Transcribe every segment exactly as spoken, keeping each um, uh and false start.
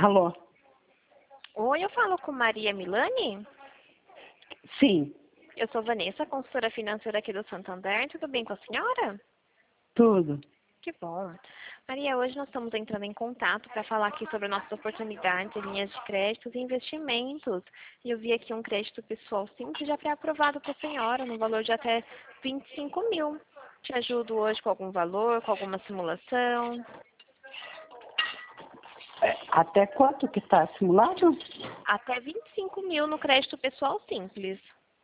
Alô? Oi, eu falo com Maria Milani? Sim, Eu sou Vanessa, consultora financeira aqui do Santander. Tudo bem com a senhora? tudo. Que bom. Maria, hoje nós estamos entrando em contato para falar aqui sobre nossas oportunidades, linhas de créditos e investimentos. E eu vi aqui um crédito pessoal simples já pré-aprovado para a senhora, no valor de até vinte e cinco mil. Te ajudo hoje com algum valor, com alguma simulação? É, até quanto que está simulado? Até vinte e cinco mil no crédito pessoal simples.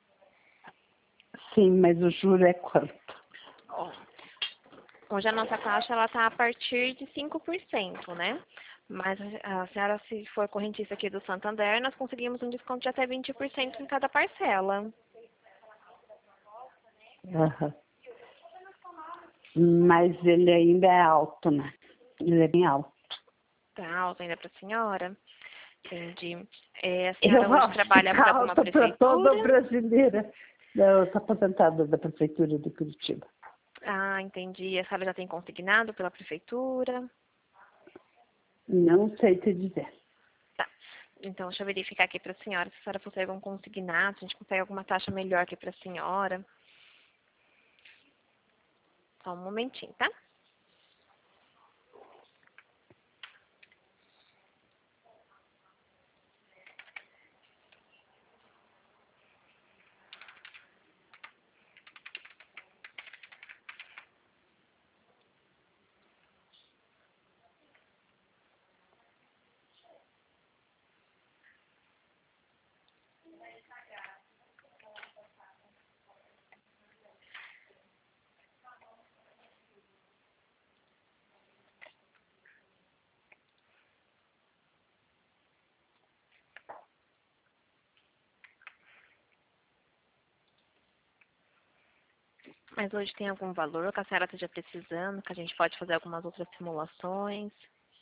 Sim, mas o juro é quanto? Ó, hoje a nossa taxa ela está a partir de cinco por cento, né? Mas a senhora, se for correntista aqui do Santander, nós conseguimos um desconto de até vinte por cento em cada parcela. Aham. Mas ele ainda é alto, né? Ele é bem alto. Tá alto ainda para a senhora? Entendi. É, a Eu senhora hoje acho que trabalha está para alguma alto para toda prefeitura? brasileira. Eu sou aposentada da Prefeitura de Curitiba. Ah, entendi. A senhora já tem consignado pela prefeitura? Não sei te dizer. Tá. Então, deixa eu verificar aqui para a senhora se a senhora consegue um consignado, se a gente consegue alguma taxa melhor aqui para a senhora. Só um momentinho, tá? Mas hoje tem algum valor que a senhora esteja precisando, que a gente pode fazer algumas outras simulações?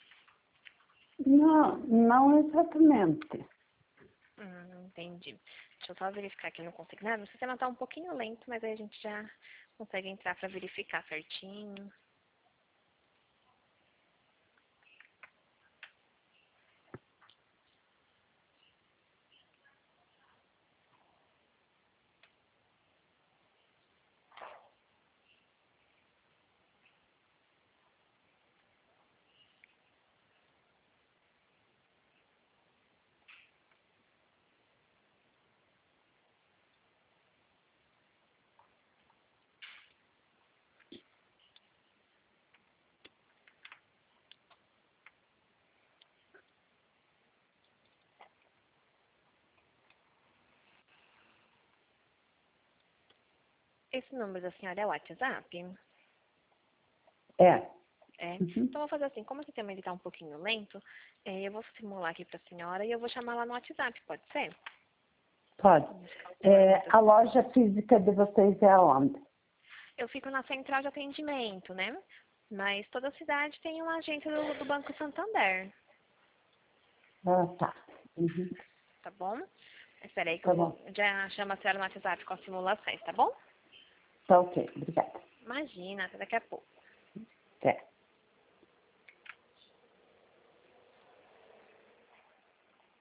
Não, não exatamente. Hum, entendi. Deixa eu só verificar aqui no consignado. O sistema está um pouquinho lento, mas aí a gente já consegue entrar para verificar certinho. Esse número da senhora é o WhatsApp? É. É. Uhum. Então, eu vou fazer assim. Como o sistema está um pouquinho lento, é, eu vou simular aqui para a senhora e eu vou chamar lá no WhatsApp, pode ser? Pode. Vamos calcular É, quantas... a loja física de vocês é aonde? Eu fico na central de atendimento, né? Mas toda cidade tem uma agência do, do Banco Santander, Ah, tá. Uhum. tá bom? Espera aí que eu Tá vou... bom. Já chamo a senhora no WhatsApp com as simulações, tá bom? Tá ok. Obrigada. Imagina, até daqui a pouco. Até.